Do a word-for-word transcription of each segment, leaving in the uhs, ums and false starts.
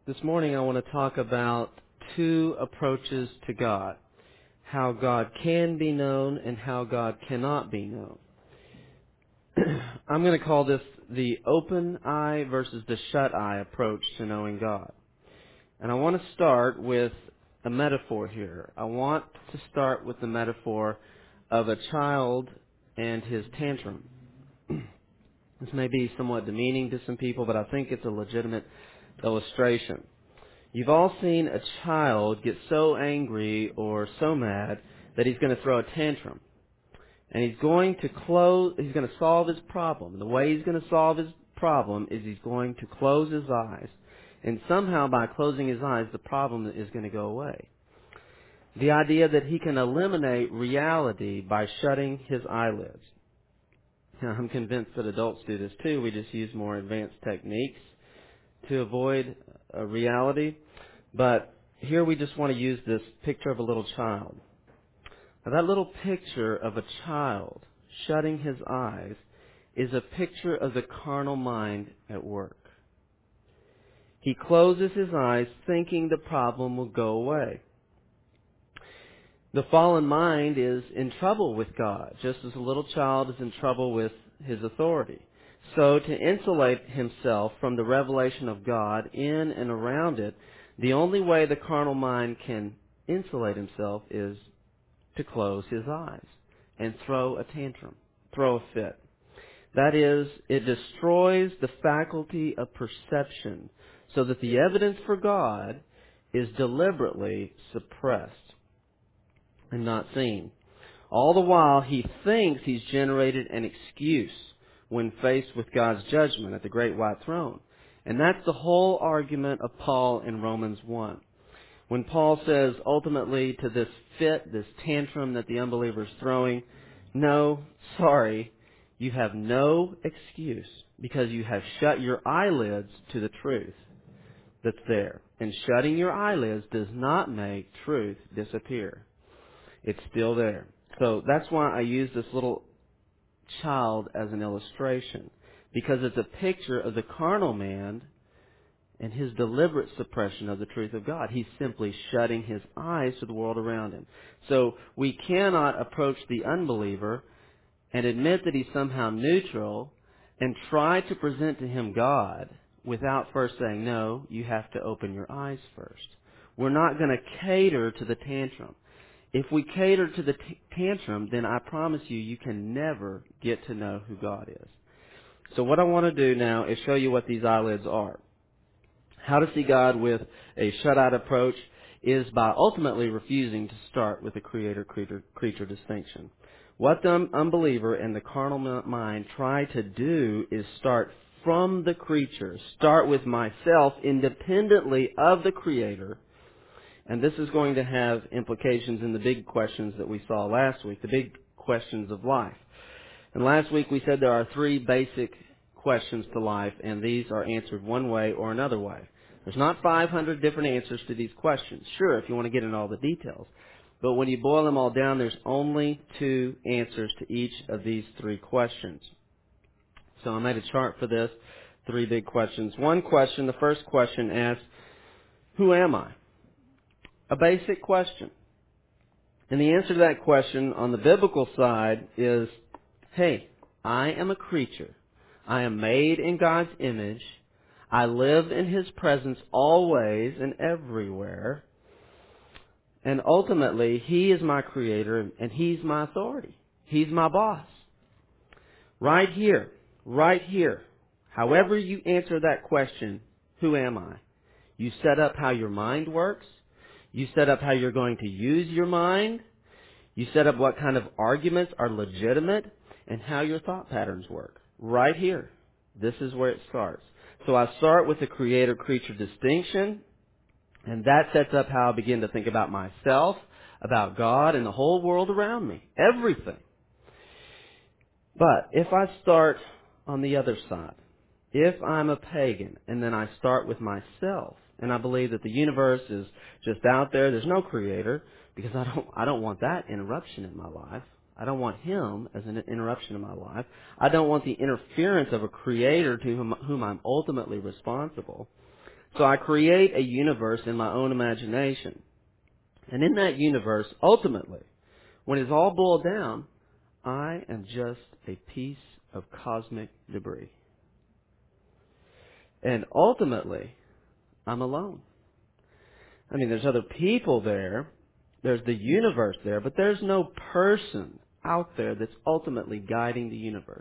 This morning I want to talk about two approaches to God. How God can be known and how God cannot be known. I'm going to call this the open eye versus the shut eye approach to knowing God. And I want to start with a metaphor here. I want to start with the metaphor of a child and his tantrum. This may be somewhat demeaning to some people, but I think it's a legitimate illustration. You've all seen a child get so angry or so mad that he's going to throw a tantrum. And he's going to close, he's going to solve his problem. The way he's going to solve his problem is he's going to close his eyes. And somehow by closing his eyes, the problem is going to go away. The idea that he can eliminate reality by shutting his eyelids. Now, I'm convinced that adults do this too. We just use more advanced techniques to avoid a reality. But here we just want to use this picture of a little child. Now, that little picture of a child shutting his eyes is a picture of the carnal mind at work. He closes his eyes thinking the problem will go away. The fallen mind is in trouble with God, just as a little child is in trouble with his authority. So to insulate himself from the revelation of God in and around it, the only way the carnal mind can insulate himself is to close his eyes and throw a tantrum, throw a fit. That is, it destroys the faculty of perception so that the evidence for God is deliberately suppressed and not seen. All the while, he thinks he's generated an excuse when faced with God's judgment at the great white throne. And that's the whole argument of Paul in Romans one. When Paul says ultimately to this fit, this tantrum that the unbeliever is throwing, no, sorry, you have no excuse because you have shut your eyelids to the truth that's there. And shutting your eyelids does not make truth disappear. It's still there. So that's why I use this little child as an illustration, because it's a picture of the carnal man and his deliberate suppression of the truth of God. He's simply shutting his eyes to the world around him. So we cannot approach the unbeliever and admit that he's somehow neutral and try to present to him God without first saying, no, you have to open your eyes first. We're not going to cater to the tantrum. If we cater to the t- tantrum, then I promise you, you can never get to know who God is. So what I want to do now is show you what these eyelids are. How to see God with a shut-eyed approach is by ultimately refusing to start with the creator-creature distinction. What the unbeliever and the carnal mind try to do is start from the creature, start with myself independently of the Creator. And this is going to have implications in the big questions that we saw last week, the big questions of life. And last week we said there are three basic questions to life, and these are answered one way or another way. There's not five hundred different answers to these questions. Sure, if you want to get into all the details. But when you boil them all down, there's only two answers to each of these three questions. So I made a chart for this, three big questions. One question, the first question asks, who am I? A basic question. And the answer to that question on the biblical side is, hey, I am a creature. I am made in God's image. I live in His presence always and everywhere. And ultimately, He is my creator and He's my authority. He's my boss. Right here, right here, however you answer that question, who am I? You set up how your mind works. You set up how you're going to use your mind. You set up what kind of arguments are legitimate and how your thought patterns work. Right here. This is where it starts. So I start with the creator-creature distinction, and that sets up how I begin to think about myself, about God, and the whole world around me. Everything. But if I start on the other side, if I'm a pagan and then I start with myself, and I believe that the universe is just out there, there's no creator, because I don't I don't want that interruption in my life. I don't want him as an interruption in my life. I don't want the interference of a creator to whom, whom I'm ultimately responsible. So I create a universe in my own imagination. And in that universe, ultimately, when it's all boiled down, I am just a piece of cosmic debris. And ultimately, I'm alone. I mean, there's other people there. There's the universe there, but there's no person out there that's ultimately guiding the universe.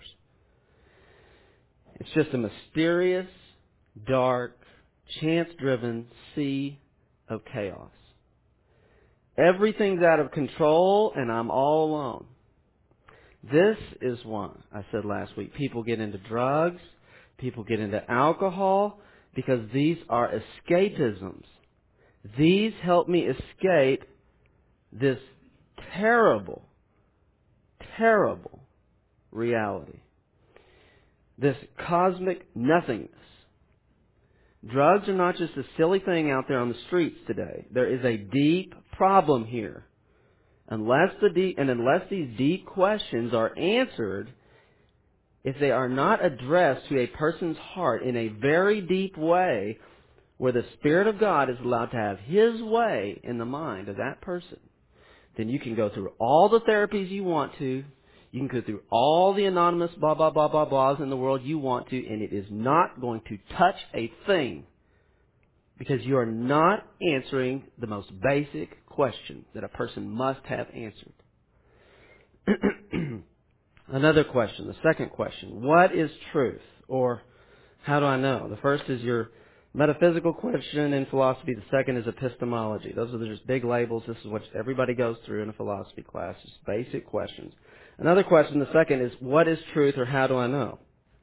It's just a mysterious, dark, chance-driven sea of chaos. Everything's out of control, and I'm all alone. This is why, I said last week, people get into drugs, people get into alcohol, because these are escapisms. These help me escape this terrible, terrible reality. This cosmic nothingness. Drugs are not just a silly thing out there on the streets today. There is a deep problem here. Unless the deep, and unless these deep questions are answered, if they are not addressed to a person's heart in a very deep way, where the Spirit of God is allowed to have His way in the mind of that person, then you can go through all the therapies you want to. You can go through all the anonymous blah, blah, blah, blah, blahs in the world you want to, and it is not going to touch a thing, because you are not answering the most basic question that a person must have answered. Another question, the second question, what is truth? Or how do I know? The first is your metaphysical question in philosophy. The second is epistemology. Those are just big labels. This is what everybody goes through in a philosophy class. Just basic questions. Another question, the second, is what is truth, or how do I know?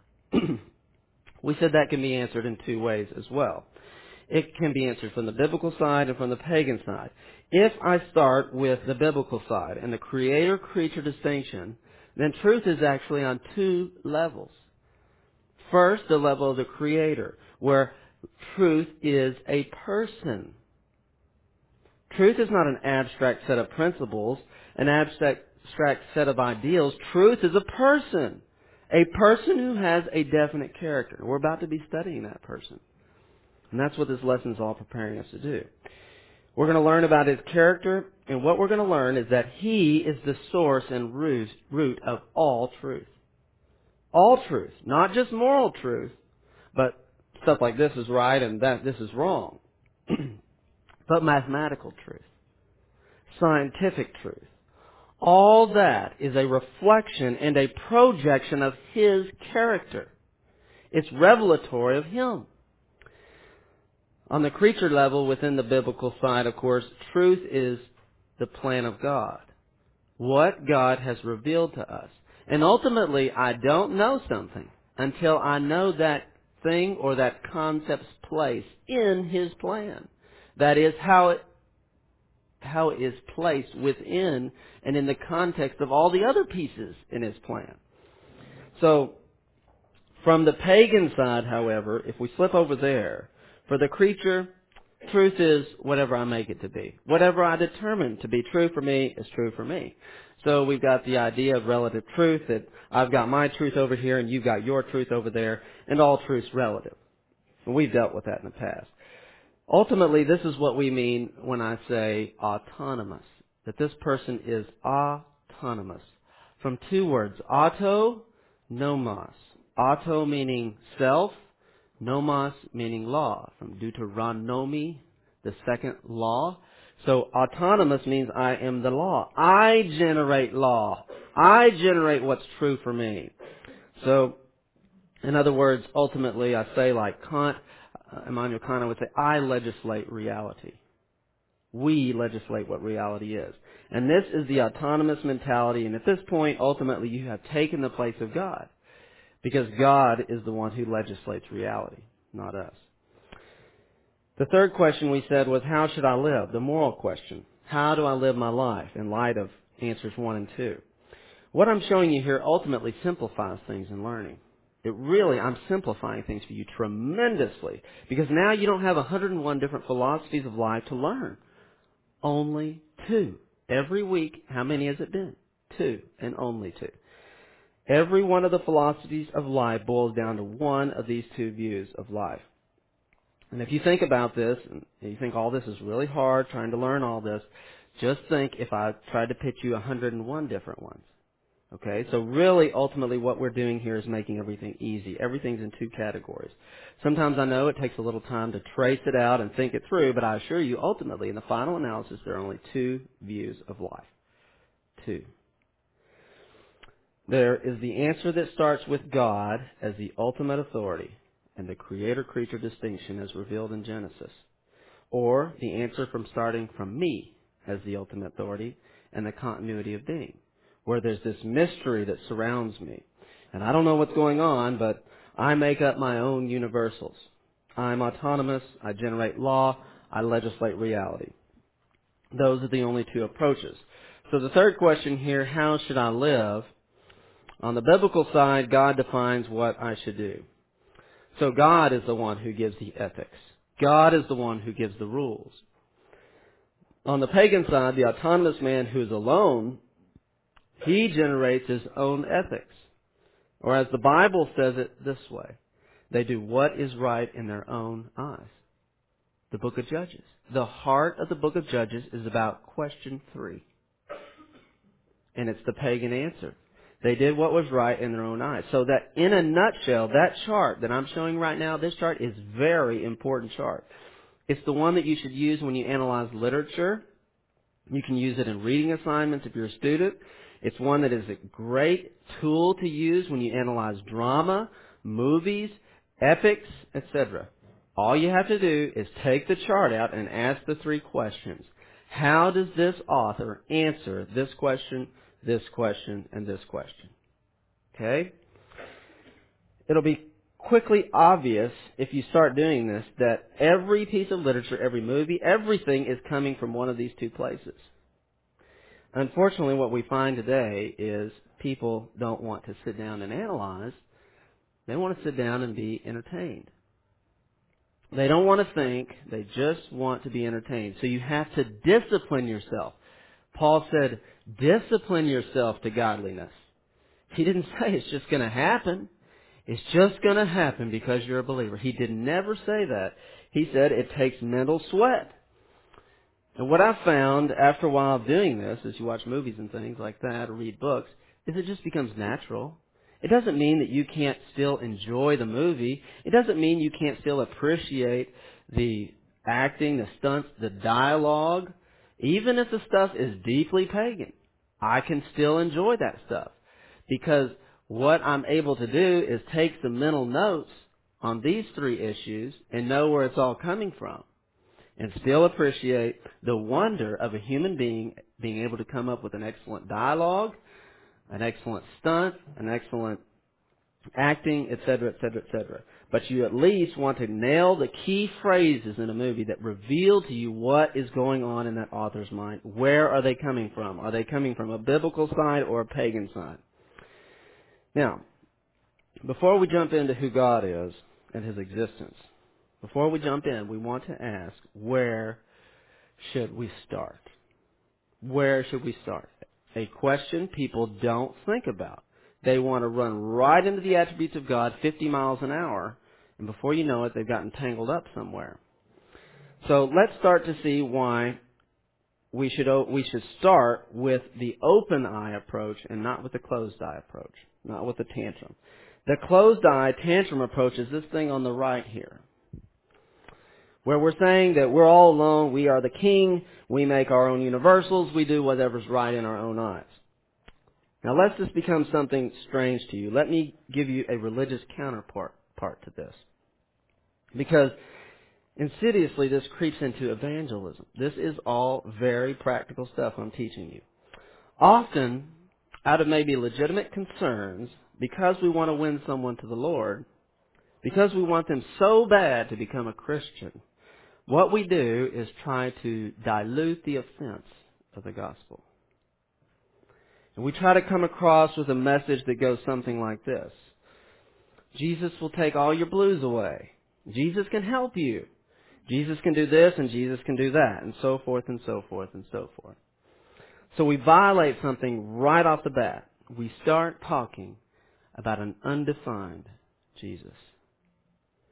We said that can be answered in two ways as well. It can be answered from the biblical side and from the pagan side. If I start with the biblical side and the creator-creature distinction, then truth is actually on two levels. First, the level of the creator, where truth is a person. Truth is not an abstract set of principles, an abstract set of ideals. Truth is a person. A person who has a definite character. We're about to be studying that person. And that's what this lesson is all preparing us to do. We're going to learn about his character, and what we're going to learn is that he is the source and root, root of all truth. All truth. Not just moral truth, but stuff like this is right and that this is wrong. But mathematical truth. Scientific truth. All that is a reflection and a projection of his character. It's revelatory of him. On the creature level, within the biblical side, of course, truth is the plan of God. What God has revealed to us. And ultimately, I don't know something until I know that thing or that concept's place in His plan. That is, how it, how it is placed within and in the context of all the other pieces in His plan. So, from the pagan side, however, if we slip over there, for the creature, truth is whatever I make it to be. Whatever I determine to be true for me is true for me. So we've got the idea of relative truth, that I've got my truth over here and you've got your truth over there, and all truth's relative. And we've dealt with that in the past. Ultimately, this is what we mean when I say autonomous, that this person is autonomous. From two words, auto, nomos. Auto meaning self, nomos meaning law, from Deuteronomy, the second law. So autonomous means I am the law. I generate law. I generate what's true for me. So, in other words, ultimately I say like Kant, uh, Immanuel Kant would say, I legislate reality. We legislate what reality is. And this is the autonomous mentality, and at this point, ultimately, you have taken the place of God. Because God is the one who legislates reality, not us. The third question we said was, how should I live? The moral question. How do I live my life in light of answers one and two? What I'm showing you here ultimately simplifies things in learning. It really, I'm simplifying things for you tremendously. Because now you don't have one hundred one different philosophies of life to learn. Only two. Every week, how many has it been? Two, and only two. Every one of the philosophies of life boils down to one of these two views of life. And if you think about this, and you think all this is really hard, trying to learn all this, just think if I tried to pitch you one hundred one different ones. Okay, so really, ultimately, what we're doing here is making everything easy. Everything's in two categories. Sometimes I know it takes a little time to trace it out and think it through, but I assure you, ultimately, in the final analysis, there are only two views of life. Two. There is the answer that starts with God as the ultimate authority and the creator-creature distinction as revealed in Genesis. Or the answer from starting from me as the ultimate authority and the continuity of being, where there's this mystery that surrounds me. And I don't know what's going on, but I make up my own universals. I'm autonomous, I generate law, I legislate reality. Those are the only two approaches. So the third question here, how should I live? On the biblical side, God defines what I should do. So God is the one who gives the ethics. God is the one who gives the rules. On the pagan side, the autonomous man who is alone, he generates his own ethics. Or as the Bible says it this way, they do what is right in their own eyes. The book of Judges. The heart of the book of Judges is about question three. And it's the pagan answer. They did what was right in their own eyes. So that in a nutshell, that chart that I'm showing right now, this chart is a very important chart. It's the one that you should use when you analyze literature. You can use it in reading assignments if you're a student. It's one that is a great tool to use when you analyze drama, movies, epics, et cetera. All you have to do is take the chart out and ask the three questions. How does this author answer this question, this question, and this question? Okay? It'll be quickly obvious if you start doing this that every piece of literature, every movie, everything is coming from one of these two places. Unfortunately, what we find today is people don't want to sit down and analyze. They want to sit down and be entertained. They don't want to think. They just want to be entertained. So you have to discipline yourself. Paul said, discipline yourself to godliness. He didn't say it's just going to happen. It's just going to happen because you're a believer. He did never say that. He said it takes mental sweat. And what I've found after a while of doing this, as you watch movies and things like that or read books, is it just becomes natural. It doesn't mean that you can't still enjoy the movie. It doesn't mean you can't still appreciate the acting, the stunts, the dialogue. Even if the stuff is deeply pagan, I can still enjoy that stuff. Because what I'm able to do is take some mental notes on these three issues and know where it's all coming from. And still appreciate the wonder of a human being being able to come up with an excellent dialogue, an excellent stunt, an excellent acting, et cetera, et cetera, et cetera. But you at least want to nail the key phrases in a movie that reveal to you what is going on in that author's mind. Where are they coming from? Are they coming from a biblical side or a pagan side? Now, before we jump into who God is and His existence, before we jump in, we want to ask, where should we start? Where should we start? A question people don't think about. They want to run right into the attributes of God fifty miles an hour, and before you know it, they've gotten tangled up somewhere. So let's start to see why we should we should start with the open eye approach and not with the closed eye approach, not with the tantrum. The closed eye tantrum approach is this thing on the right here, where we're saying that we're all alone, we are the king, we make our own universals, we do whatever's right in our own eyes. Now, lest this become something strange to you, let me give you a religious counterpart part to this. Because insidiously, this creeps into evangelism. This is all very practical stuff I'm teaching you. Often, out of maybe legitimate concerns, because we want to win someone to the Lord, because we want them so bad to become a Christian, what we do is try to dilute the offense of the gospel. And we try to come across with a message that goes something like this. Jesus will take all your blues away. Jesus can help you. Jesus can do this and Jesus can do that, and so forth and so forth and so forth. So we violate something right off the bat. We start talking about an undefined Jesus.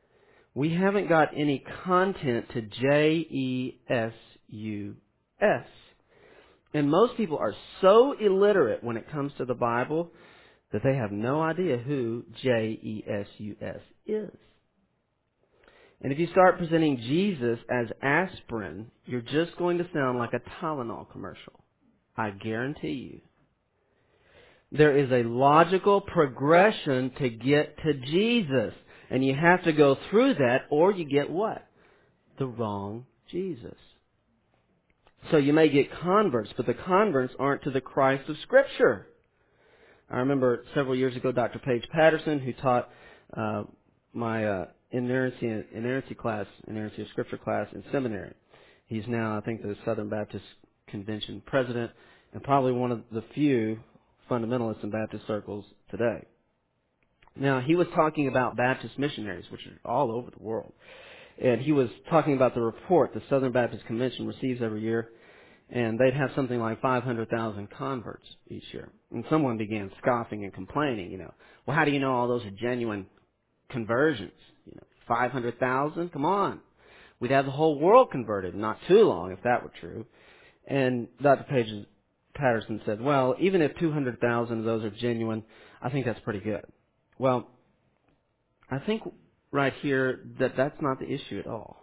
We haven't got any content to J E S U S. And most people are so illiterate when it comes to the Bible that they have no idea who J E S U S is. And if you start presenting Jesus as aspirin, you're just going to sound like a Tylenol commercial. I guarantee you. There is a logical progression to get to Jesus. And you have to go through that or you get what? The wrong Jesus. So you may get converts, but the converts aren't to the Christ of Scripture. I remember several years ago, Doctor Paige Patterson, who taught uh, my uh, inerrancy, inerrancy class, inerrancy of Scripture class in seminary. He's now, I think, the Southern Baptist Convention president and probably one of the few fundamentalists in Baptist circles today. Now, he was talking about Baptist missionaries, which are all over the world. And he was talking about the report the Southern Baptist Convention receives every year. And they'd have something like five hundred thousand converts each year. And someone began scoffing and complaining, you know, well, how do you know all those are genuine conversions? You know, five hundred thousand? Come on. We'd have the whole world converted in not too long if that were true. And Doctor Paige Patterson said, well, even if two hundred thousand of those are genuine, I think that's pretty good. Well, I think right here that that's not the issue at all.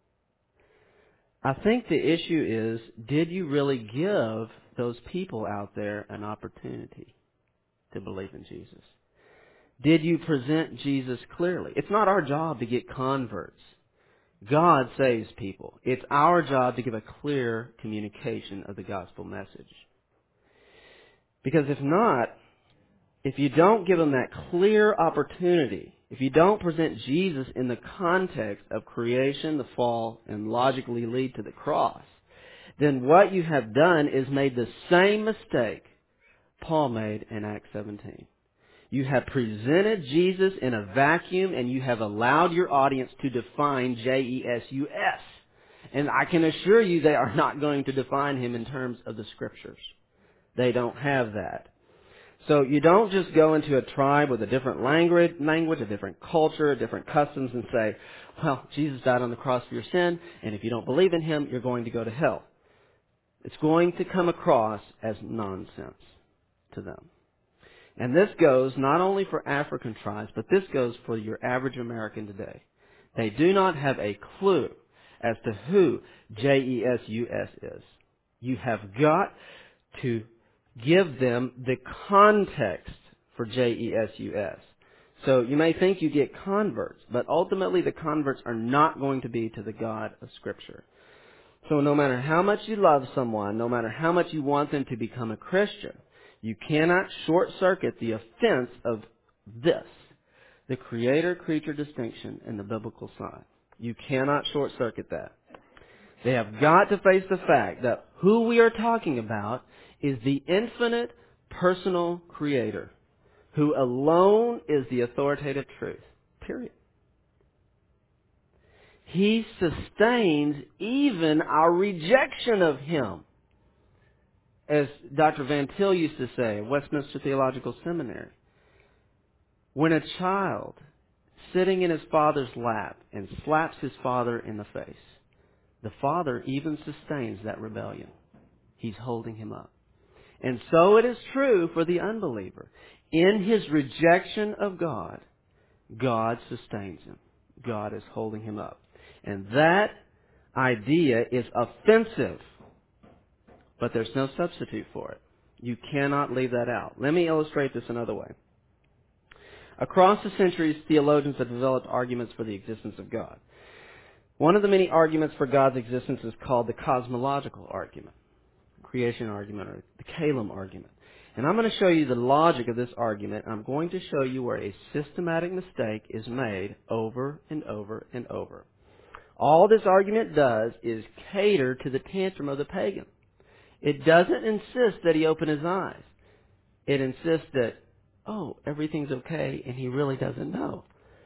I think the issue is, did you really give those people out there an opportunity to believe in Jesus? Did you present Jesus clearly? It's not our job to get converts. God saves people. It's our job to give a clear communication of the gospel message. Because if not, if you don't give them that clear opportunity, if you don't present Jesus in the context of creation, the fall, and logically lead to the cross, then what you have done is made the same mistake Paul made in Acts seventeen. You have presented Jesus in a vacuum and you have allowed your audience to define J E S U S. And I can assure you they are not going to define Him in terms of the Scriptures. They don't have that. So you don't just go into a tribe with a different language, language, a different culture, different customs and say, well, Jesus died on the cross for your sin, and if you don't believe in Him, you're going to go to hell. It's going to come across as nonsense to them. And this goes not only for African tribes, but this goes for your average American today. They do not have a clue as to who J E S U S is. You have got to give them the context for J E S U S. So you may think you get converts, but ultimately the converts are not going to be to the God of Scripture. So no matter how much you love someone, no matter how much you want them to become a Christian, you cannot short-circuit the offense of this, the creator-creature distinction in the biblical side. You cannot short-circuit that. They have got to face the fact that who we are talking about is the infinite personal creator who alone is the authoritative truth. Period. He sustains even our rejection of Him. As Doctor Van Til used to say at Westminster Theological Seminary, when a child sitting in his father's lap and slaps his father in the face, the father even sustains that rebellion. He's holding him up. And so it is true for the unbeliever. In his rejection of God, God sustains him. God is holding him up. And that idea is offensive, but there's no substitute for it. You cannot leave that out. Let me illustrate this another way. Across the centuries, theologians have developed arguments for the existence of God. One of the many arguments for God's existence is called the cosmological argument, creation argument, or the Kalam argument. And I'm going to show you the logic of this argument. I'm going to show you where a systematic mistake is made over and over and over. All this argument does is cater to the tantrum of the pagan. It doesn't insist that he open his eyes. It insists that, oh, everything's okay, and he really doesn't know.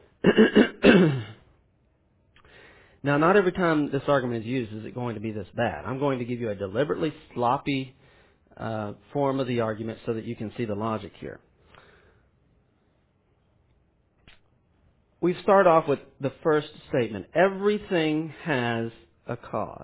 Now, not every time this argument is used is it going to be this bad. I'm going to give you a deliberately sloppy uh, form of the argument so that you can see the logic here. we start off with the first statement. Everything has a cause.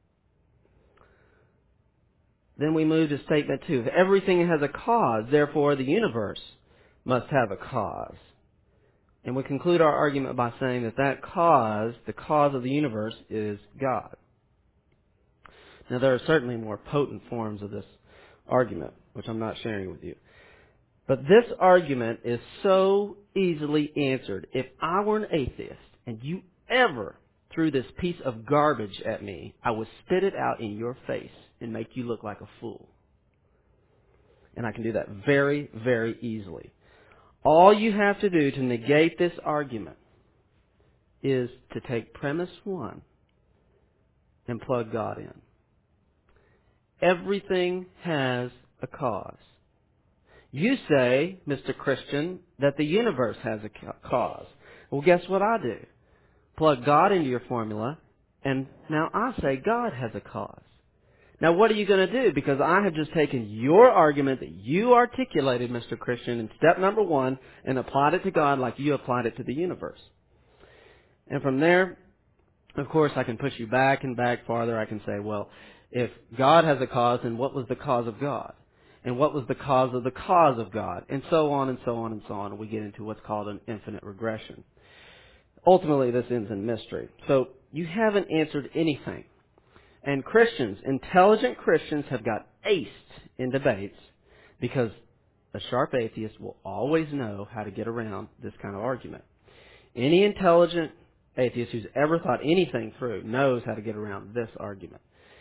Then we move to statement two. If everything has a cause, therefore the universe must have a cause. And we conclude our argument by saying that that cause, the cause of the universe, is God. Now, there are certainly more potent forms of this argument, which I'm not sharing with you. But this argument is so easily answered. If I were an atheist and you ever threw this piece of garbage at me, I would spit it out in your face and make you look like a fool. And I can do that very, very easily. All you have to do to negate this argument is to take premise one and plug God in. Everything has a cause. You say, Mister Christian, that the universe has a cause. Well, guess what I do? Plug God into your formula, and now I say God has a cause. Now, what are you going to do? Because I have just taken your argument that you articulated, Mister Christian, in step number one, and applied it to God like you applied it to the universe. And from there, of course, I can push you back and back farther. I can say, well, if God has a cause, then what was the cause of God? And what was the cause of the cause of God? And so on and so on and so on. And we get into what's called an infinite regression. Ultimately, this ends in mystery. So you haven't answered anything. And Christians, intelligent Christians, have got aced in debates because a sharp atheist will always know how to get around this kind of argument. Any intelligent atheist who's ever thought anything through knows how to get around this argument.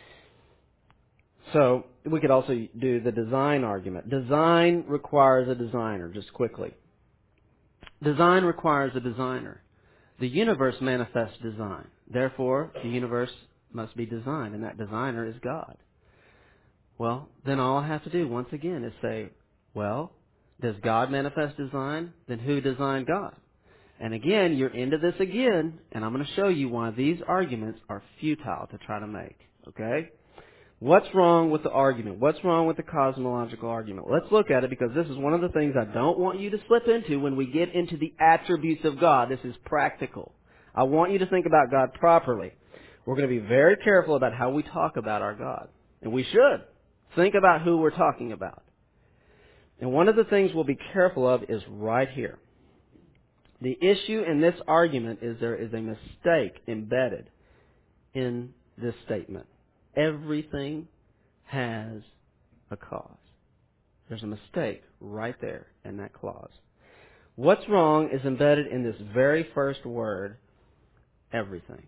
So we could also do the design argument. Design requires a designer, just quickly. Design requires a designer. The universe manifests design. Therefore, the universe must be designed, and that designer is God. Well, then all I have to do, once again, is say, well, does God manifest design? Then who designed God? And again, you're into this again, and I'm going to show you why these arguments are futile to try to make. Okay? What's wrong with the argument? What's wrong with the cosmological argument? Let's look at it, because this is one of the things I don't want you to slip into when we get into the attributes of God. This is practical. I want you to think about God properly. We're going to be very careful about how we talk about our God. And we should. Think about who we're talking about. And one of the things we'll be careful of is right here. The issue in this argument is there is a mistake embedded in this statement. Everything has a cause. There's a mistake right there in that clause. What's wrong is embedded in this very first word, everything.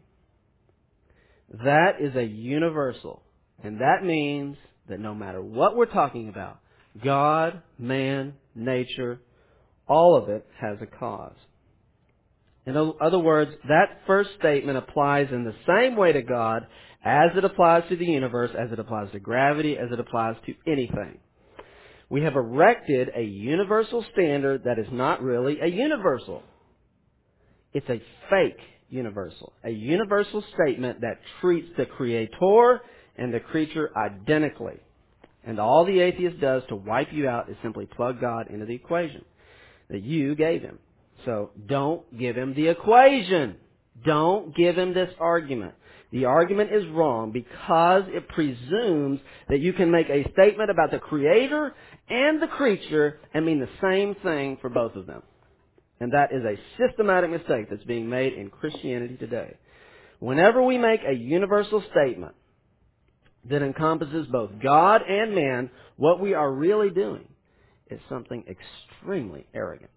That is a universal. And that means that no matter what we're talking about, God, man, nature, all of it has a cause. In other words, that first statement applies in the same way to God as it applies to the universe, as it applies to gravity, as it applies to anything. We have erected a universal standard that is not really a universal. It's a fake universal. A universal statement that treats the creator and the creature identically. And all the atheist does to wipe you out is simply plug God into the equation that you gave him. So don't give him the equation. Don't give him this argument. The argument is wrong because it presumes that you can make a statement about the creator and the creature and mean the same thing for both of them. And that is a systematic mistake that's being made in Christianity today. Whenever we make a universal statement that encompasses both God and man, what we are really doing is something extremely arrogant.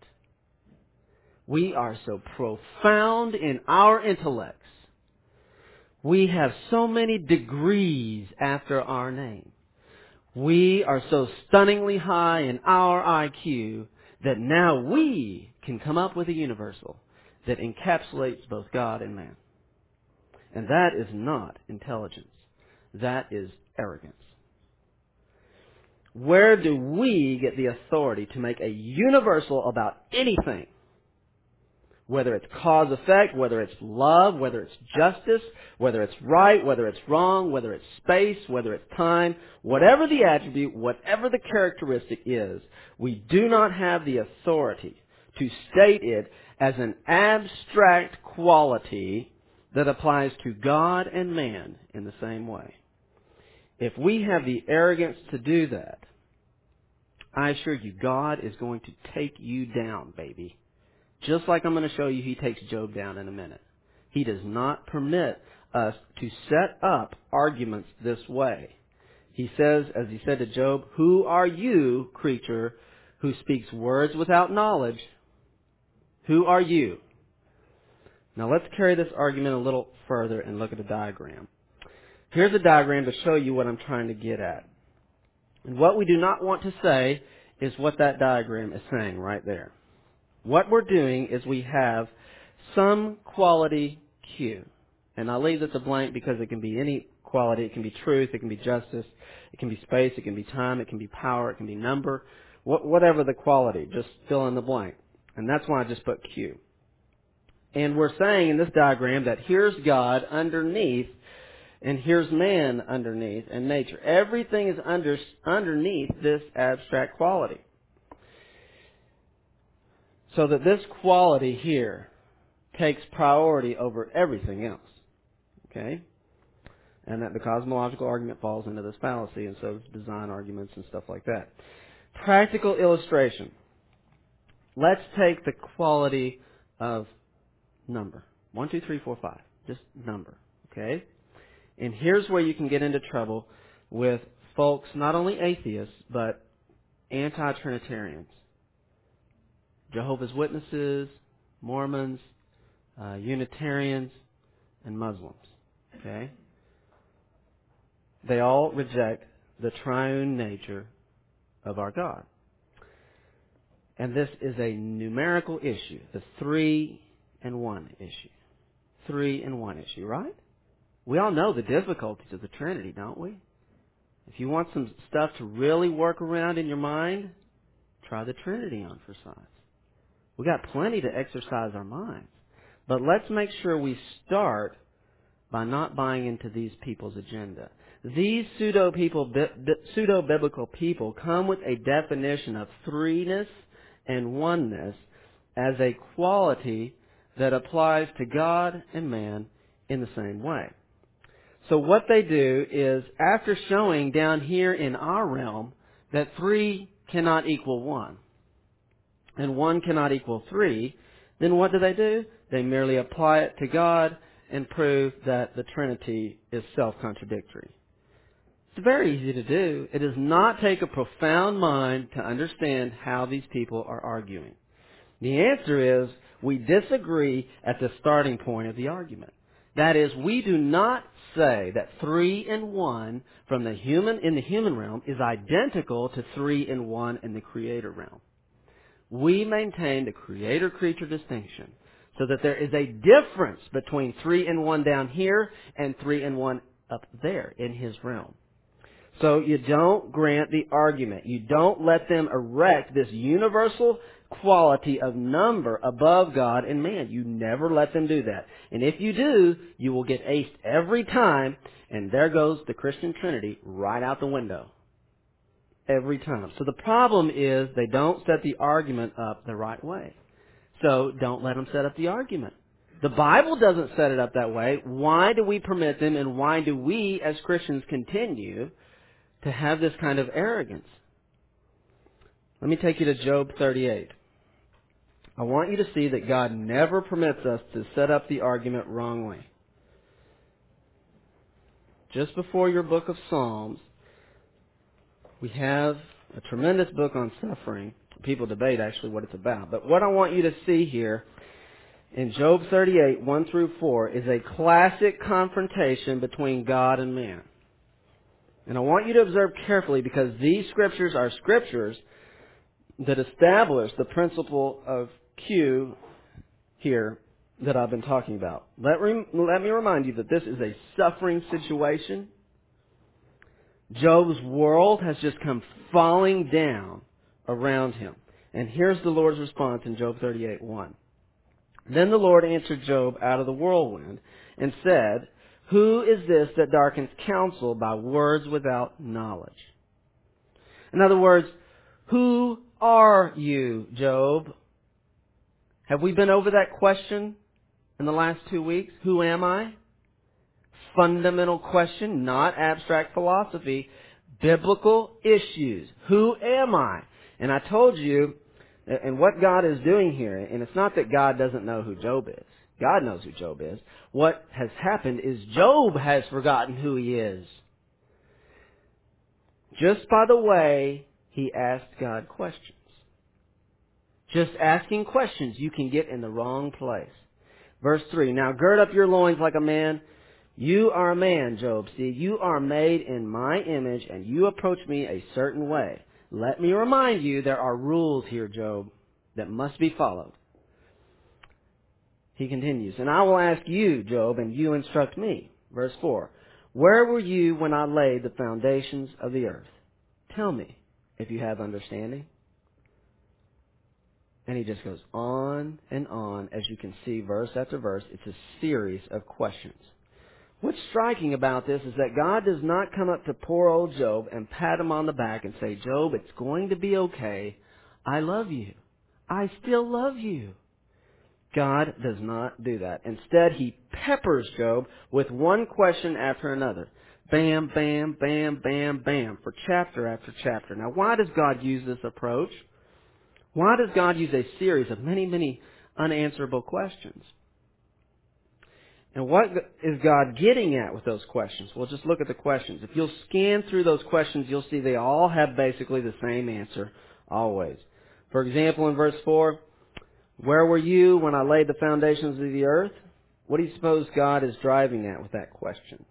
We are so profound in our intellects. We have so many degrees after our name. We are so stunningly high in our I Q that now we can come up with a universal that encapsulates both God and man. And that is not intelligence. That is arrogance. Where do we get the authority to make a universal about anything? Whether it's cause-effect, whether it's love, whether it's justice, whether it's right, whether it's wrong, whether it's space, whether it's time, whatever the attribute, whatever the characteristic is, we do not have the authority to state it as an abstract quality that applies to God and man in the same way. If we have the arrogance to do that, I assure you, God is going to take you down, baby. Just like I'm going to show you He takes Job down in a minute. He does not permit us to set up arguments this way. He says, as He said to Job, "Who are you, creature, who speaks words without knowledge?" Who are you? Now let's carry this argument a little further and look at a diagram. Here's a diagram to show you what I'm trying to get at. And what we do not want to say is what that diagram is saying right there. What we're doing is we have some quality Q. And I'll leave this a blank because it can be any quality. It can be truth, it can be justice, it can be space, it can be time, it can be power, it can be number. Wh- whatever the quality, just fill in the blank. And that's why I just put Q. And we're saying in this diagram that here's God underneath, and here's man underneath, and nature. Everything is under, underneath this abstract quality. So that this quality here takes priority over everything else. Okay? And that the cosmological argument falls into this fallacy, and so does design arguments and stuff like that. Practical illustration. Let's take the quality of number. One, two, three, four, five. Just number. Okay? And here's where you can get into trouble with folks, not only atheists, but anti-Trinitarians. Jehovah's Witnesses, Mormons, uh, Unitarians, and Muslims. Okay? They all reject the triune nature of our God. And this is a numerical issue, the three and one issue. Three and one issue, right? We all know the difficulties of the Trinity, don't we? If you want some stuff to really work around in your mind, try the Trinity on for size. We got plenty to exercise our minds. But let's make sure we start by not buying into these people's agenda. These pseudo people, pseudo biblical people come with a definition of threeness and oneness as a quality that applies to God and man in the same way. So what they do is, after showing down here in our realm that three cannot equal one, and one cannot equal three, then what do they do? They merely apply it to God and prove that the Trinity is self-contradictory. It's very easy to do. It does not take a profound mind to understand how these people are arguing. The answer is, we disagree at the starting point of the argument. That is, we do not say that three and one from the human in the human realm is identical to three and one in the creator realm. We maintain the creator-creature distinction so that there is a difference between three and one down here and three and one up there in His realm. So you don't grant the argument. You don't let them erect this universal quality of number above God and man. You never let them do that. And if you do, you will get aced every time, and there goes the Christian Trinity right out the window. Every time. So the problem is they don't set the argument up the right way. So don't let them set up the argument. The Bible doesn't set it up that way. Why do we permit them, and why do we as Christians continue to have this kind of arrogance? Let me take you to Job thirty-eight. I want you to see that God never permits us to set up the argument wrongly. Just before your book of Psalms, we have a tremendous book on suffering. People debate actually what it's about. But what I want you to see here in Job thirty-eight, one through four, is a classic confrontation between God and man. And I want you to observe carefully, because these scriptures are scriptures that establish the principle of Q here that I've been talking about. Let, re- let me remind you that this is a suffering situation. Job's world has just come falling down around him. And here's the Lord's response in Job thirty-eight, one. Then the Lord answered Job out of the whirlwind and said, "Who is this that darkens counsel by words without knowledge?" In other words, who are you, Job? Have we been over that question in the last two weeks? Who am I? Fundamental question, not abstract philosophy. Biblical issues. Who am I? And I told you, and what God is doing here, and it's not that God doesn't know who Job is. God knows who Job is. What has happened is Job has forgotten who he is. Just by the way he asked God questions. Just asking questions, you can get in the wrong place. Verse three, now gird up your loins like a man. You are a man, Job. See, you are made in my image, and you approach me a certain way. Let me remind you, there are rules here, Job, that must be followed. He continues, and I will ask you, Job, and you instruct me. Verse four, where were you when I laid the foundations of the earth? Tell me, if you have understanding. And he just goes on and on, as you can see, verse after verse. It's a series of questions. What's striking about this is that God does not come up to poor old Job and pat him on the back and say, Job, it's going to be okay. I love you. I still love you. God does not do that. Instead, he peppers Job with one question after another. Bam, bam, bam, bam, bam, for chapter after chapter. Now, why does God use this approach? Why does God use a series of many, many unanswerable questions? And what is God getting at with those questions? Well, just look at the questions. If you'll scan through those questions, you'll see they all have basically the same answer, always. For example, in verse four, where were you when I laid the foundations of the earth? What do you suppose God is driving at with that question?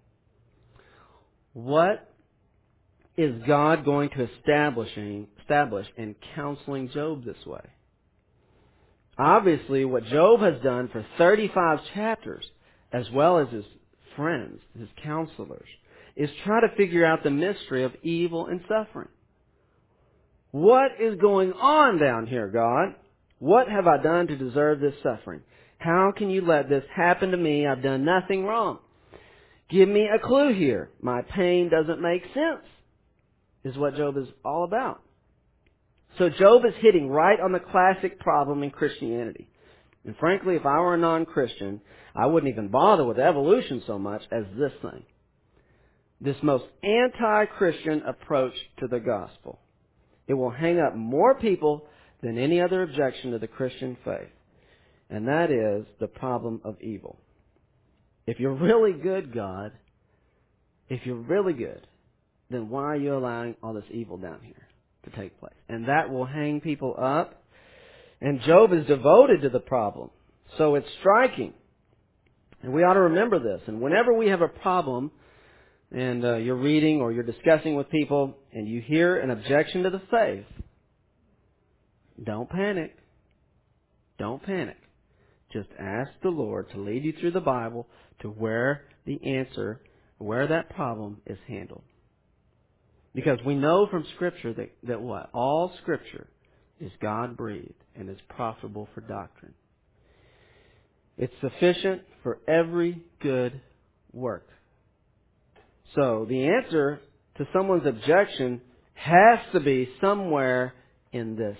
What is God going to establishing, establish in counseling Job this way? Obviously, what Job has done for thirty-five chapters, as well as his friends, his counselors, is try to figure out the mystery of evil and suffering. What is going on down here, God? What have I done to deserve this suffering? How can you let this happen to me? I've done nothing wrong. Give me a clue here. My pain doesn't make sense, is what Job is all about. So Job is hitting right on the classic problem in Christianity. And frankly, if I were a non-Christian, I wouldn't even bother with evolution so much as this thing. This most anti-Christian approach to the gospel. It will hang up more people than any other objection to the Christian faith. And that is the problem of evil. If you're really good, God, if you're really good, then why are you allowing all this evil down here to take place? And that will hang people up. And Job is devoted to the problem. So it's striking. And we ought to remember this. And whenever we have a problem, and uh, you're reading or you're discussing with people, and you hear an objection to the faith, don't panic. Don't panic. Just ask the Lord to lead you through the Bible to where the answer, where that problem is handled. Because we know from Scripture that, that what? All Scripture is God-breathed and is profitable for doctrine. It's sufficient for every good work. So the answer to someone's objection has to be somewhere in this.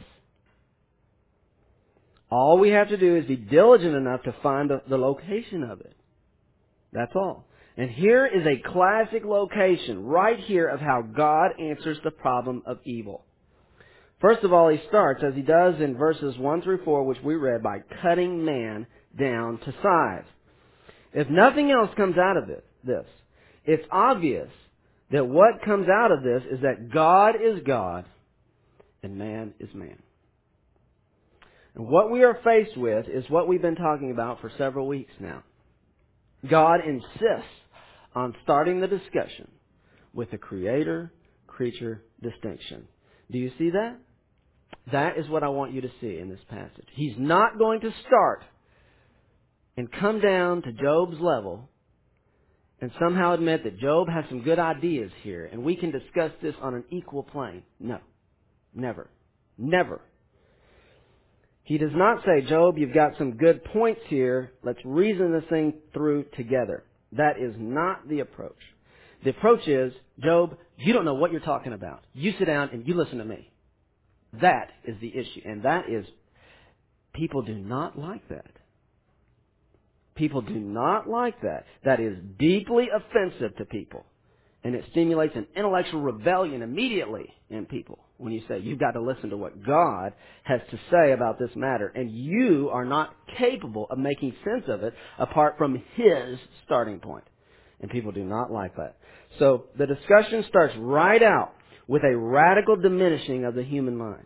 All we have to do is be diligent enough to find the, the location of it. That's all. And here is a classic location right here of how God answers the problem of evil. First of all, he starts, as he does in verses one through four, which we read, by cutting man down to size. If nothing else comes out of it, this, it's obvious that what comes out of this is that God is God and man is man. And what we are faced with is what we've been talking about for several weeks now. God insists on starting the discussion with the creator-creature distinction. Do you see that? That is what I want you to see in this passage. He's not going to start and come down to Job's level and somehow admit that Job has some good ideas here and we can discuss this on an equal plane. No. Never. Never. He does not say, Job, you've got some good points here. Let's reason this thing through together. That is not the approach. The approach is, Job, you don't know what you're talking about. You sit down and you listen to me. That is the issue. And that is People do not like that. People do not like that. That is deeply offensive to people. And it stimulates an intellectual rebellion immediately in people when you say, you've got to listen to what God has to say about this matter. And you are not capable of making sense of it apart from His starting point. And people do not like that. So the discussion starts right out with a radical diminishing of the human mind.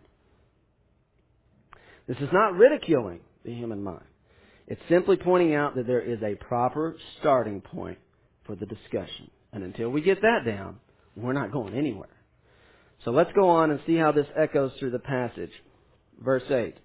This is not ridiculing the human mind. It's simply pointing out that there is a proper starting point for the discussion. And until we get that down, we're not going anywhere. So let's go on and see how this echoes through the passage. Verse eight.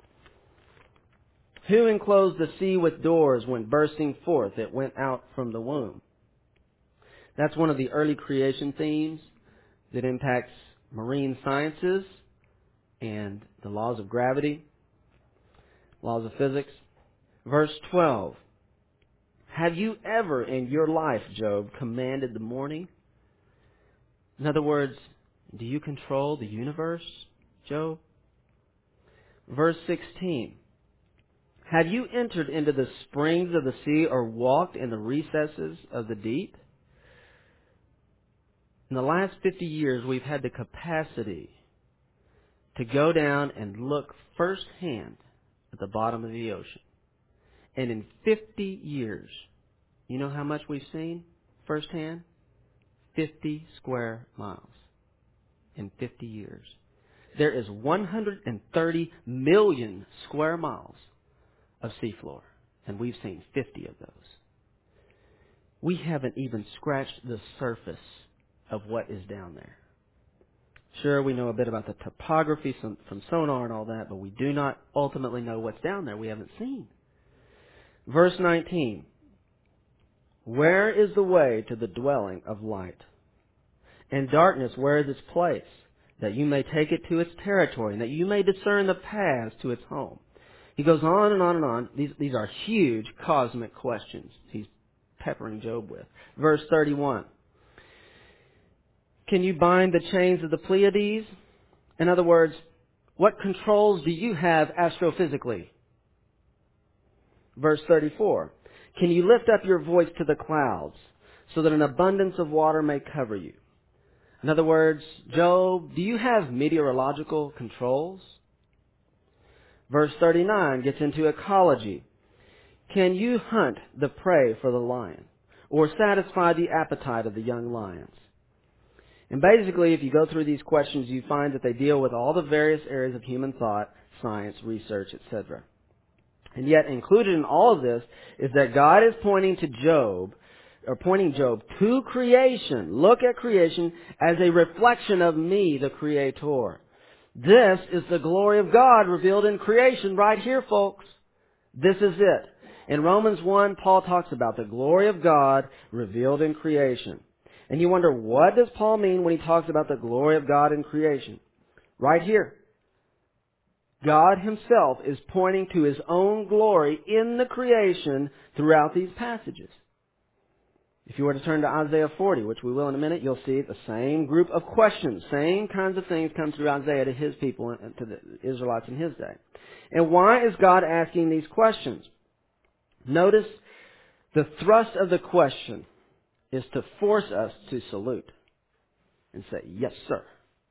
Who enclosed the sea with doors when bursting forth it went out from the womb? That's one of the early creation themes that impacts marine sciences and the laws of gravity, laws of physics. Verse twelve. Have you ever in your life, Job, commanded the morning? In other words, do you control the universe, Job? Verse sixteen. Have you entered into the springs of the sea or walked in the recesses of the deep? In the last fifty years, we've had the capacity to go down and look firsthand at the bottom of the ocean. And in fifty years, you know how much we've seen firsthand? fifty square miles in fifty years. There is one hundred thirty million square miles of seafloor, and we've seen fifty of those. We haven't even scratched the surface of what is down there. Sure, we know a bit about the topography from, from sonar and all that, but we do not ultimately know what's down there we haven't seen. Verse nineteen. Where is the way to the dwelling of light? And darkness, where is its place? That you may take it to its territory, and that you may discern the paths to its home. He goes on and on and on. These, these are huge cosmic questions he's peppering Job with. Verse thirty-one. Can you bind the chains of the Pleiades? In other words, what controls do you have astrophysically? Verse thirty-four. Can you lift up your voice to the clouds so that an abundance of water may cover you? In other words, Job, do you have meteorological controls? Verse thirty-nine gets into ecology. Can you hunt the prey for the lion or satisfy the appetite of the young lions? And basically, if you go through these questions, you find that they deal with all the various areas of human thought, science, research, et cetera. And yet included in all of this is that God is pointing to Job, or pointing Job to creation. Look at creation as a reflection of me, the Creator. This is the glory of God revealed in creation right here, folks. This is it. In Romans one, Paul talks about the glory of God revealed in creation. And you wonder, what does Paul mean when he talks about the glory of God in creation? Right here. God Himself is pointing to His own glory in the creation throughout these passages. If you were to turn to Isaiah forty, which we will in a minute, you'll see the same group of questions, same kinds of things come through Isaiah to his people, to the Israelites in his day. And why is God asking these questions? Notice the thrust of the question is to force us to salute and say, yes, sir.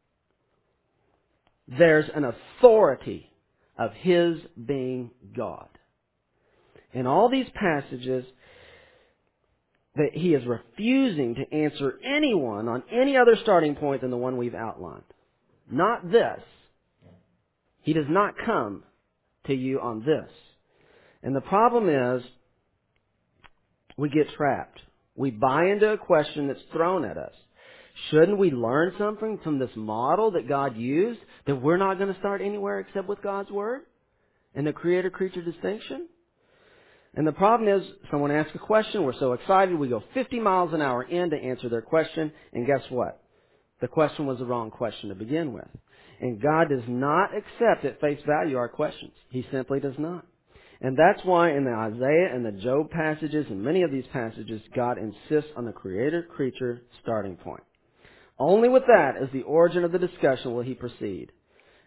There's an authority of His being God. In all these passages, that He is refusing to answer anyone on any other starting point than the one we've outlined. Not this. He does not come to you on this. And the problem is, we get trapped. We buy into a question that's thrown at us. Shouldn't we learn something from this model that God used, that we're not going to start anywhere except with God's Word and the creator-creature distinction? And the problem is, someone asks a question, we're so excited, we go fifty miles an hour in to answer their question, and guess what? The question was the wrong question to begin with. And God does not accept at face value our questions. He simply does not. And that's why in the Isaiah and the Job passages and many of these passages, God insists on the creator-creature starting point. Only with that as the origin of the discussion will He proceed.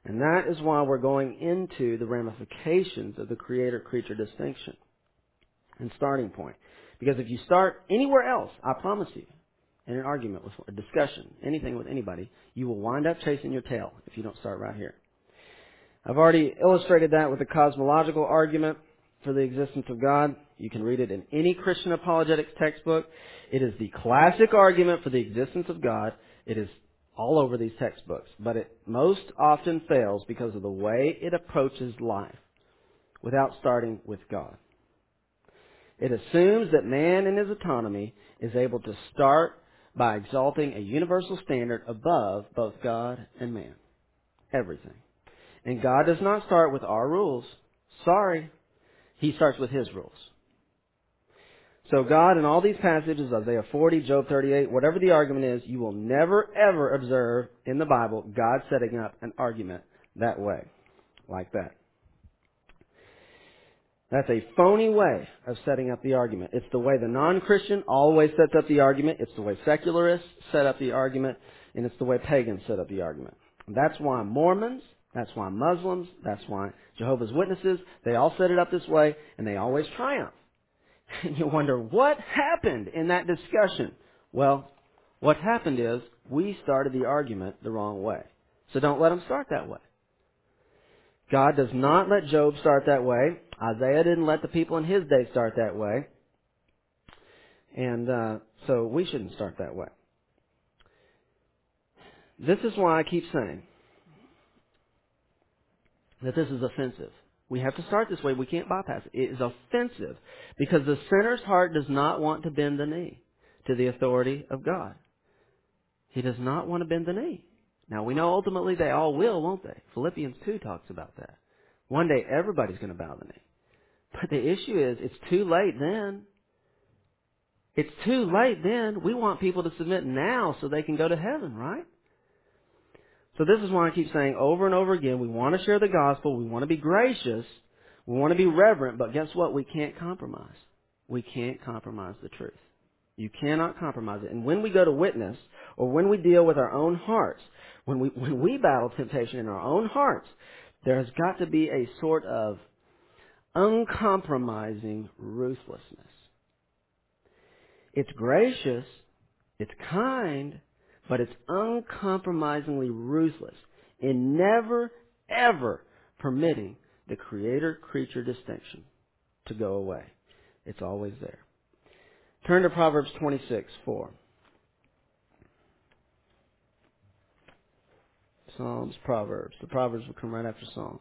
And that is why we're going into the ramifications of the creator-creature distinction and starting point. Because if you start anywhere else, I promise you, in an argument, with a discussion, anything with anybody, you will wind up chasing your tail if you don't start right here. I've already illustrated that with the cosmological argument for the existence of God. You can read it in any Christian apologetics textbook. It is the classic argument for the existence of God. It is all over these textbooks, but it most often fails because of the way it approaches life without starting with God. It assumes that man in his autonomy is able to start by exalting a universal standard above both God and man. Everything. And God does not start with our rules. Sorry. He starts with His rules. So God, in all these passages, Isaiah forty, Job thirty-eight, whatever the argument is, you will never, ever observe in the Bible God setting up an argument that way, like that. That's a phony way of setting up the argument. It's the way the non-Christian always sets up the argument. It's the way secularists set up the argument. And it's the way pagans set up the argument. And that's why Mormons, that's why Muslims, that's why Jehovah's Witnesses, they all set it up this way, and they always triumph. And you wonder, what happened in that discussion? Well, what happened is we started the argument the wrong way. So don't let them start that way. God does not let Job start that way. Isaiah didn't let the people in his day start that way. And uh, so we shouldn't start that way. This is why I keep saying that this is offensive. We have to start this way. We can't bypass it. It is offensive because the sinner's heart does not want to bend the knee to the authority of God. He does not want to bend the knee. Now, we know ultimately they all will, won't they? Philippians two talks about that. One day everybody's going to bow the knee. But the issue is, it's too late then. It's too late then. We want people to submit now so they can go to heaven, right? So this is why I keep saying over and over again, we want to share the gospel, we want to be gracious, we want to be reverent, but guess what? We can't compromise. We can't compromise the truth. You cannot compromise it. And when we go to witness, or when we deal with our own hearts, when we when we battle temptation in our own hearts, there has got to be a sort of uncompromising ruthlessness. It's gracious, it's kind, but it's uncompromisingly ruthless in never, ever permitting the creator-creature distinction to go away. It's always there. Turn to Proverbs twenty-six, four. Psalms, Proverbs. The Proverbs will come right after Psalms.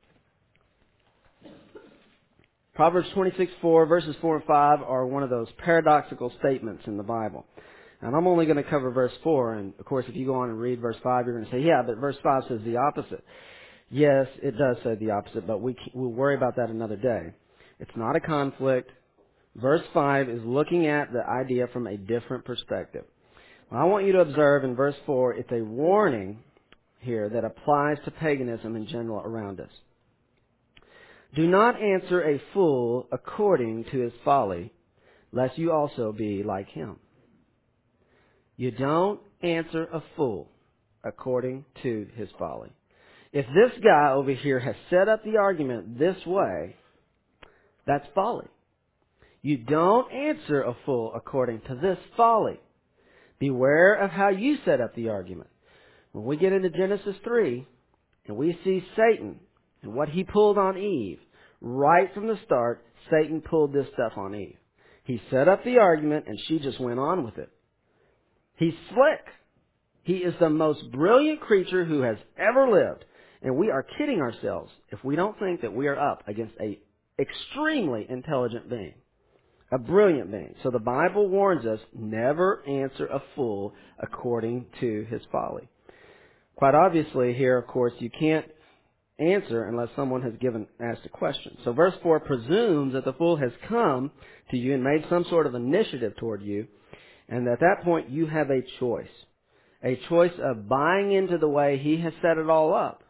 Proverbs twenty-six, four, verses four and five are one of those paradoxical statements in the Bible. And I'm only going to cover verse four, and of course if you go on and read verse five, you're going to say, yeah, but verse five says the opposite. Yes, it does say the opposite, but we, we'll worry about that another day. It's not a conflict. Verse five is looking at the idea from a different perspective. Well, I want you to observe in verse four, it's a warning here that applies to paganism in general around us. Do not answer a fool according to his folly, lest you also be like him. You don't answer a fool according to his folly. If this guy over here has set up the argument this way, that's folly. You don't answer a fool according to this folly. Beware of how you set up the argument. When we get into Genesis three and we see Satan and what he pulled on Eve, right from the start, Satan pulled this stuff on Eve. He set up the argument and she just went on with it. He's slick. He is the most brilliant creature who has ever lived. And we are kidding ourselves if we don't think that we are up against a extremely intelligent being. A brilliant being. So the Bible warns us, never answer a fool according to his folly. Quite obviously here, of course, you can't answer unless someone has given asked a question. So verse four presumes that the fool has come to you and made some sort of initiative toward you, and at that point you have a choice. A choice of buying into the way he has set it all up.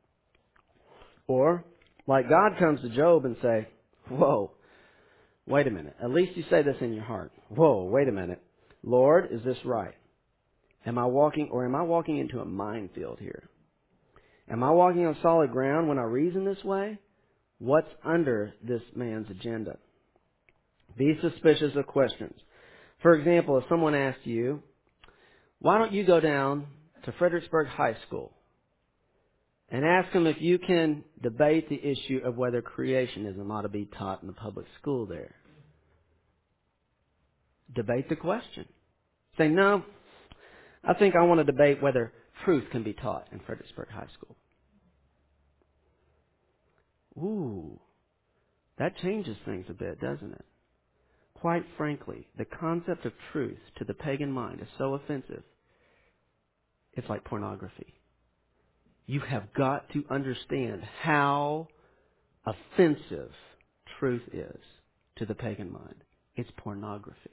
Or, like God comes to Job and say, whoa, wait a minute. At least you say this in your heart. Whoa, wait a minute. Lord, is this right? Am I walking, or am I walking into a minefield here? Am I walking on solid ground when I reason this way? What's under this man's agenda? Be suspicious of questions. For example, if someone asked you, why don't you go down to Fredericksburg High School and ask them if you can debate the issue of whether creationism ought to be taught in the public school there? Debate the question. Say, no, I think I want to debate whether truth can be taught in Fredericksburg High School. Ooh, that changes things a bit, doesn't it? Quite frankly, the concept of truth to the pagan mind is so offensive, it's like pornography. You have got to understand how offensive truth is to the pagan mind. It's pornography.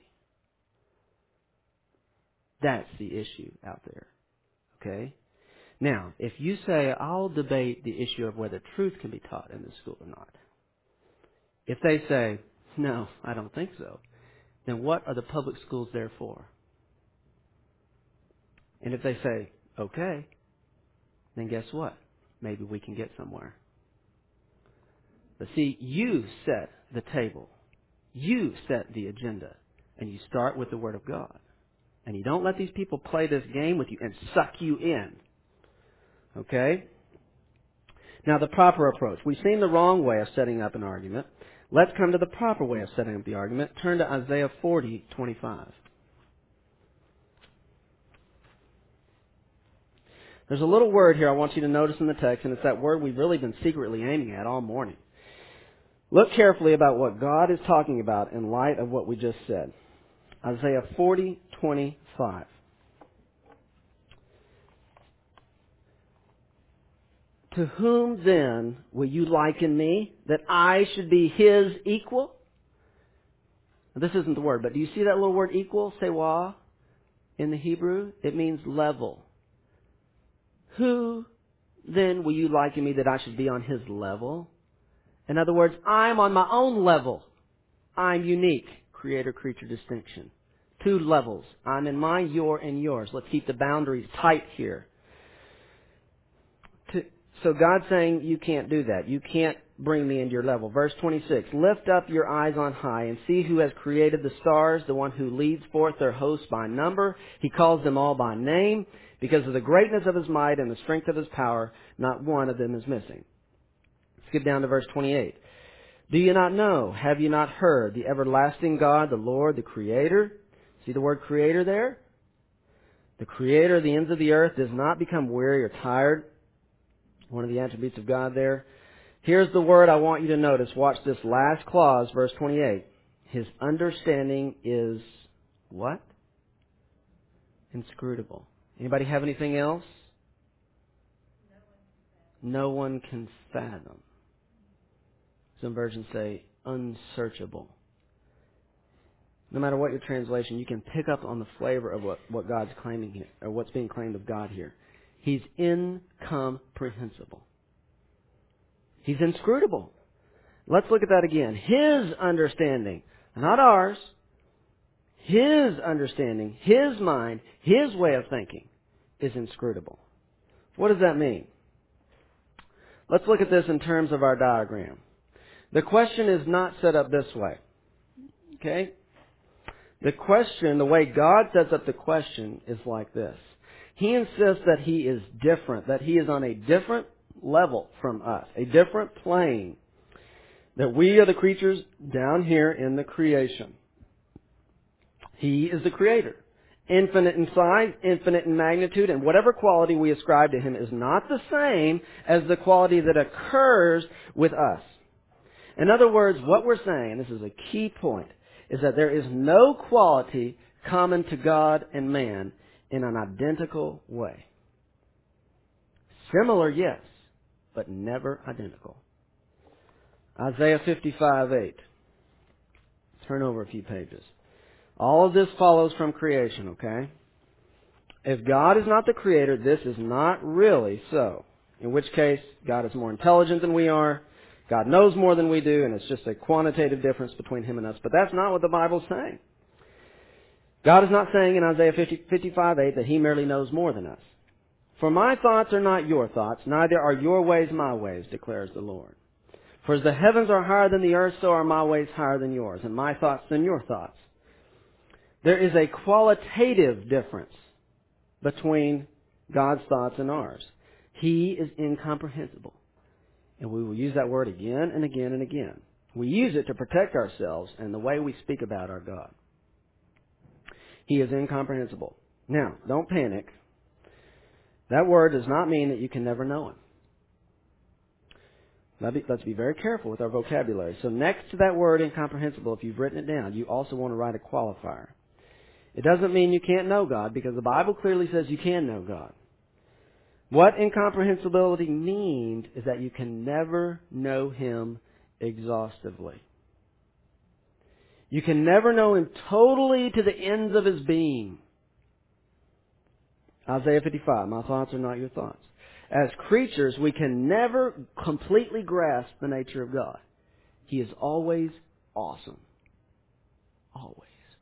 That's the issue out there. Okay? Now, if you say, I'll debate the issue of whether truth can be taught in the school or not. If they say, no, I don't think so, then what are the public schools there for? And if they say, okay, then guess what? Maybe we can get somewhere. But see, you set the table. You set the agenda. And you start with the Word of God. And you don't let these people play this game with you and suck you in. Okay? Now, the proper approach. We've seen the wrong way of setting up an argument. Let's come to the proper way of setting up the argument. Turn to Isaiah forty twenty-five. There's a little word here I want you to notice in the text, and it's that word we've really been secretly aiming at all morning. Look carefully about what God is talking about in light of what we just said. Isaiah forty twenty-five. To whom then will you liken me, that I should be his equal? Now, this isn't the word, but do you see that little word equal, sewa, in the Hebrew? It means level. Who then will you liken me that I should be on his level? In other words, I'm on my own level. I'm unique. Creator-creature distinction. Two levels. I'm in mine, you're in yours. Let's keep the boundaries tight here. To, so God's saying you can't do that. You can't bring me into your level. Verse twenty-six. Lift up your eyes on high and see who has created the stars, the one who leads forth their hosts by number. He calls them all by name. Because of the greatness of his might and the strength of his power, not one of them is missing. Skip down to verse twenty-eight. Do you not know? Have you not heard? The everlasting God, the Lord, the Creator. See the word Creator there? The Creator of the ends of the earth does not become weary or tired. One of the attributes of God there. Here's the word I want you to notice. Watch this last clause, verse twenty-eight. His understanding is what? Inscrutable. Anybody have anything else? No one can fathom. Some versions say unsearchable. No matter what your translation, you can pick up on the flavor of what, what God's claiming here, or what's being claimed of God here. He's incomprehensible. He's inscrutable. Let's look at that again. His understanding, not ours. His understanding, His mind, His way of thinking is inscrutable. What does that mean? Let's look at this in terms of our diagram. The question is not set up this way. Okay? The question, the way God sets up the question is like this. He insists that He is different, that He is on a different level from us, a different plane, that we are the creatures down here in the creation. He is the Creator. Infinite in size, infinite in magnitude, and whatever quality we ascribe to Him is not the same as the quality that occurs with us. In other words, what we're saying, and this is a key point, is that there is no quality common to God and man in an identical way. Similar, yes, but never identical. Isaiah fifty-five eight. Turn over a few pages. All of this follows from creation, okay? If God is not the Creator, this is not really so. In which case, God is more intelligent than we are. God knows more than we do, and it's just a quantitative difference between Him and us. But that's not what the Bible's saying. God is not saying in Isaiah fifty, fifty-five eight that He merely knows more than us. For my thoughts are not your thoughts, neither are your ways my ways, declares the Lord. For as the heavens are higher than the earth, so are my ways higher than yours, and my thoughts than your thoughts. There is a qualitative difference between God's thoughts and ours. He is incomprehensible. And we will use that word again and again and again. We use it to protect ourselves and the way we speak about our God. He is incomprehensible. Now, don't panic. That word does not mean that you can never know Him. Let's be very careful with our vocabulary. So next to that word incomprehensible, if you've written it down, you also want to write a qualifier. It doesn't mean you can't know God, because the Bible clearly says you can know God. What incomprehensibility means is that you can never know Him exhaustively. You can never know Him totally to the ends of His being. Isaiah fifty-five, my thoughts are not your thoughts. As creatures, we can never completely grasp the nature of God. He is always awesome. Always.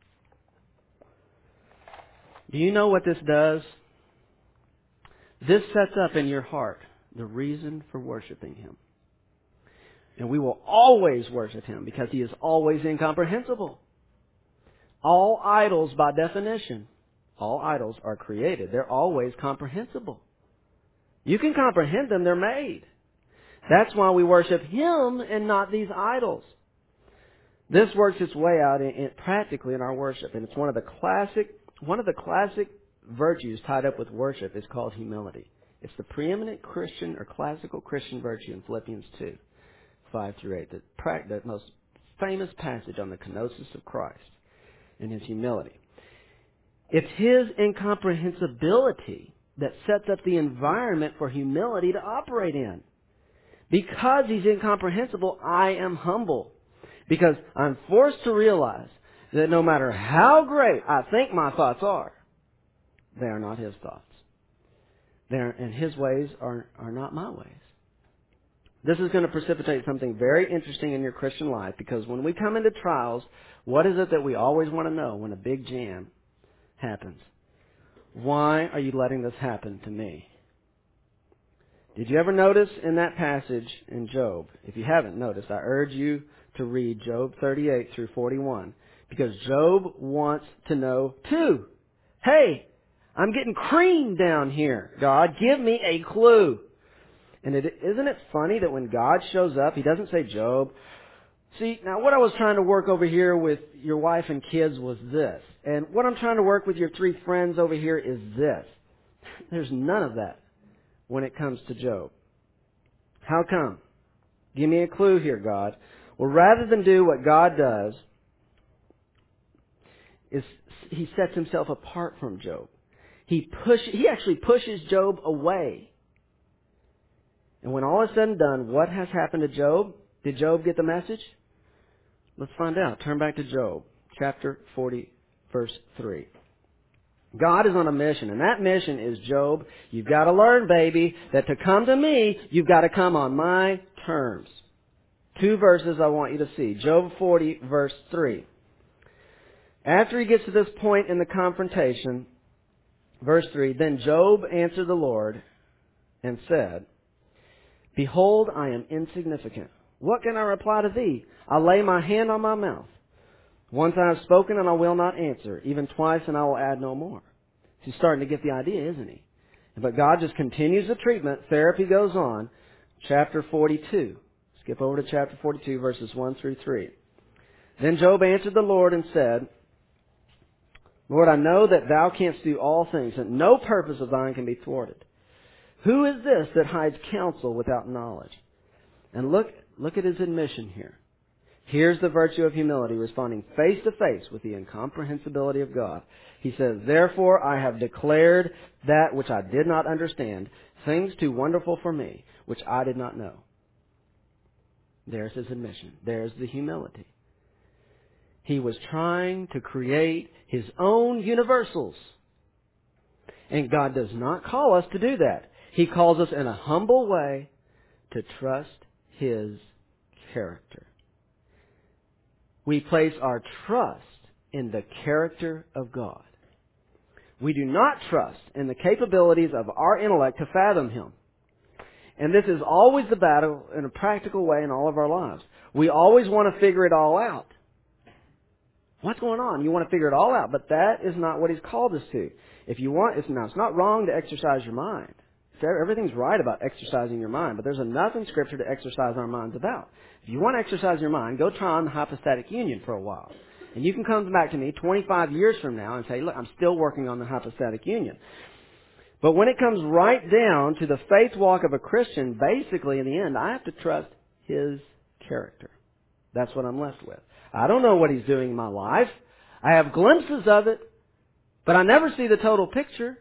Do you know what this does? This sets up in your heart the reason for worshiping Him. And we will always worship Him because He is always incomprehensible. All idols, by definition, all idols are created. They're always comprehensible. You can comprehend them. They're made. That's why we worship Him and not these idols. This works its way out in, in, practically in our worship. And it's one of the classic, one of the classic virtues tied up with worship is called humility. It's the preeminent Christian or classical Christian virtue in Philippians two, five through eight. The, the most famous passage on the kenosis of Christ and His humility. It's His incomprehensibility that sets up the environment for humility to operate in. Because He's incomprehensible, I am humble. Because I'm forced to realize that no matter how great I think my thoughts are, they are not His thoughts. They're, and His ways are, are not my ways. This is going to precipitate something very interesting in your Christian life, because when we come into trials, what is it that we always want to know when a big jam happens? Why are you letting this happen to me? Did you ever notice in that passage in Job? If you haven't noticed, I urge you to read Job thirty-eight through forty-one. Because Job wants to know too. Hey, I'm getting creamed down here. God, give me a clue. And it, isn't it funny that when God shows up, He doesn't say, Job, see, now what I was trying to work over here with your wife and kids was this. And what I'm trying to work with your three friends over here is this. There's none of that when it comes to Job. How come? Give me a clue here, God. Well, rather than do what God does, is He sets Himself apart from Job. He push, He actually pushes Job away. And when all is said and done, what has happened to Job? Did Job get the message? Let's find out. Turn back to Job, chapter forty, verse three. God is on a mission, and that mission is, Job, you've got to learn, baby, that to come to me, you've got to come on my terms. Two verses I want you to see. Job forty, verse three. After he gets to this point in the confrontation, verse three, then Job answered the Lord and said, Behold, I am insignificant. What can I reply to thee? I lay my hand on my mouth. Once I have spoken and I will not answer. Even twice and I will add no more. He's starting to get the idea, isn't he? But God just continues the treatment. Therapy goes on. Chapter forty-two. Skip over to chapter forty-two, verses one through three. Then Job answered the Lord and said, Lord, I know that thou canst do all things, and no purpose of thine can be thwarted. Who is this that hides counsel without knowledge? And look, look at his admission here. Here's the virtue of humility, responding face to face with the incomprehensibility of God. He says, Therefore I have declared that which I did not understand, things too wonderful for me, which I did not know. There's his admission. There's the humility. He was trying to create his own universals. And God does not call us to do that. He calls us in a humble way to trust His character. We place our trust in the character of God. We do not trust in the capabilities of our intellect to fathom Him. And this is always the battle in a practical way in all of our lives. We always want to figure it all out. What's going on? You want to figure it all out, but that is not what He's called us to. If you want, it's, now, it's not wrong to exercise your mind. Everything's right about exercising your mind, but there's enough in Scripture to exercise our minds about. If you want to exercise your mind, go try on the hypostatic union for a while. And you can come back to me twenty-five years from now and say, look, I'm still working on the hypostatic union. But when it comes right down to the faith walk of a Christian, basically in the end, I have to trust His character. That's what I'm left with. I don't know what He's doing in my life. I have glimpses of it, but I never see the total picture.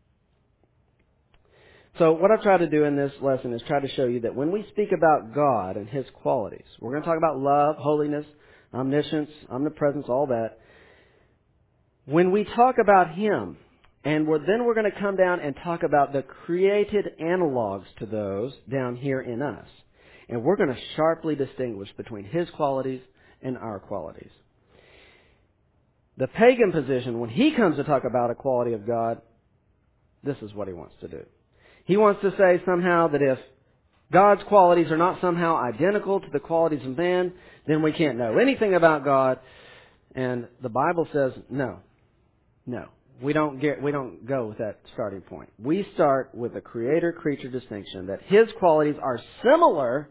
So what I've tried to do in this lesson is try to show you that when we speak about God and His qualities, we're going to talk about love, holiness, omniscience, omnipresence, all that. When we talk about Him, and we're, then we're going to come down and talk about the created analogs to those down here in us. And we're going to sharply distinguish between His qualities and our qualities. The pagan position, when he comes to talk about a quality of God, this is what he wants to do. He wants to say somehow that if God's qualities are not somehow identical to the qualities of man, then we can't know anything about God. And the Bible says no. No. We don't get, we don't go with that starting point. We start with a creator-creature distinction that His qualities are similar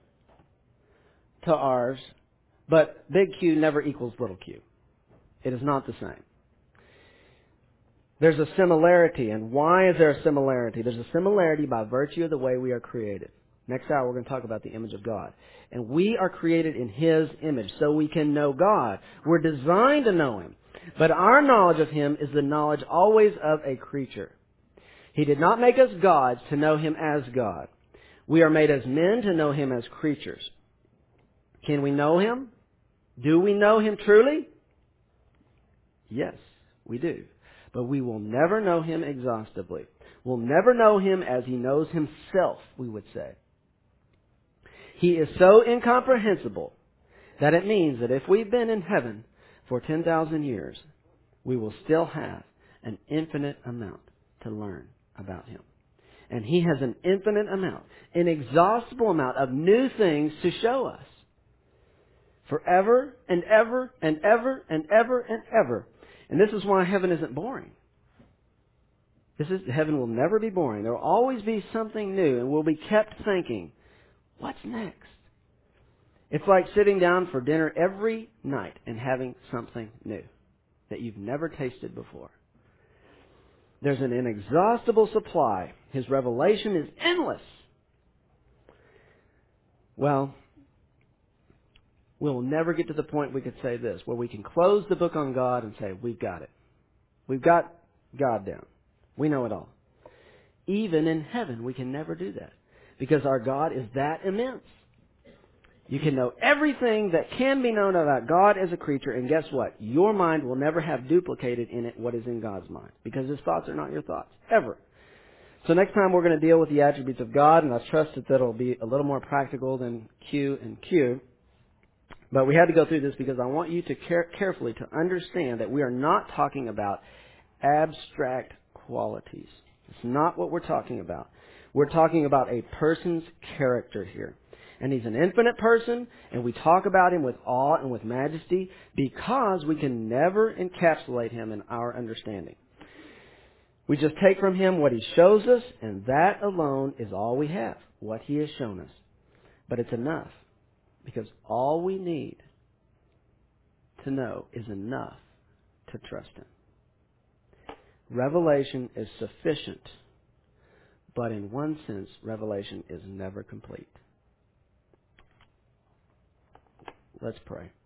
to ours, but big Q never equals little q. It is not the same. There's a similarity, and why is there a similarity? There's a similarity by virtue of the way we are created. Next hour we're going to talk about the image of God. And we are created in His image, so we can know God. We're designed to know Him. But our knowledge of Him is the knowledge always of a creature. He did not make us gods to know Him as God. We are made as men to know Him as creatures. Can we know Him? Do we know Him truly? Yes, we do. But we will never know Him exhaustively. We'll never know Him as He knows Himself, we would say. He is so incomprehensible that it means that if we've been in heaven for ten thousand years, we will still have an infinite amount to learn about Him. And He has an infinite amount, an inexhaustible amount of new things to show us. Forever and ever and ever and ever and ever. And this is why heaven isn't boring. This is, heaven will never be boring. There will always be something new, and we'll be kept thinking, what's next? It's like sitting down for dinner every night and having something new that you've never tasted before. There's an inexhaustible supply. His revelation is endless. Well, we'll never get to the point we could say this, where we can close the book on God and say, we've got it. We've got God down. We know it all. Even in heaven, we can never do that, because our God is that immense. You can know everything that can be known about God as a creature, and guess what? Your mind will never have duplicated in it what is in God's mind, because His thoughts are not your thoughts, ever. So next time we're going to deal with the attributes of God, and I trust that that'll be a little more practical than Q and Q. But we had to go through this because I want you to care- carefully to understand that we are not talking about abstract qualities. It's not what we're talking about. We're talking about a person's character here. And He's an infinite person, and we talk about Him with awe and with majesty because we can never encapsulate Him in our understanding. We just take from Him what He shows us, and that alone is all we have, what He has shown us. But it's enough, because all we need to know is enough to trust Him. Revelation is sufficient, but in one sense, revelation is never complete. Let's pray.